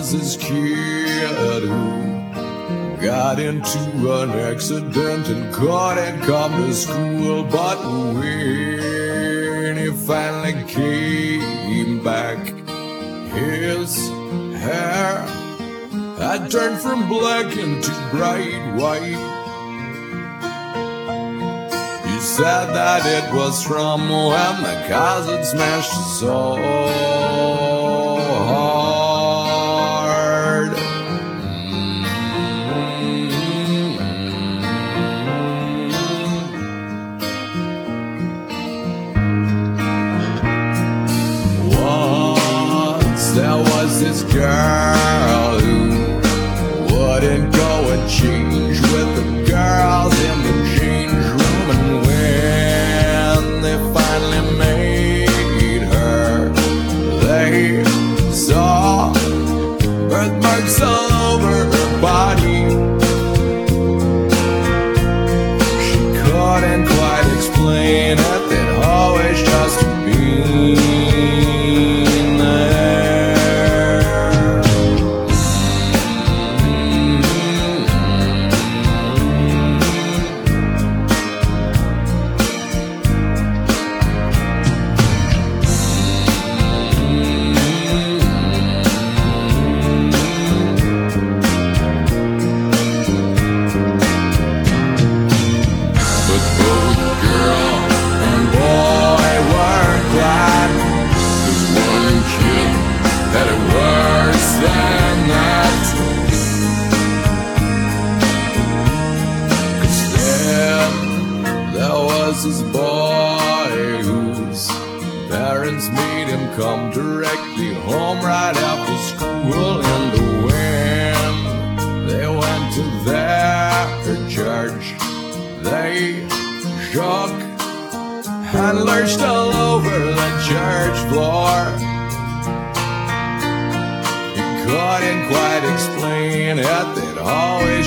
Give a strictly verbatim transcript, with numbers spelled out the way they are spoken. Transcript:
was this kid who got into an accident and couldn't come to school. But when he finally came back, his hair had turned from black into bright white. He said that it was from when the cars had smashed his soul hard. Once there was this girl who wouldn't go and change with the girls in the change room, and when they finally made her, they saw birthmarks all over her body. She couldn't quite explain it, they'd always just been there. But both girl and boy were glad, 'cause one kid had it worse than that. 'Cause then there was this boy whose parents made him come directly home right after school, and when they went to their church, they shook and lurched all over the church floor. He couldn't quite explain it, they'd always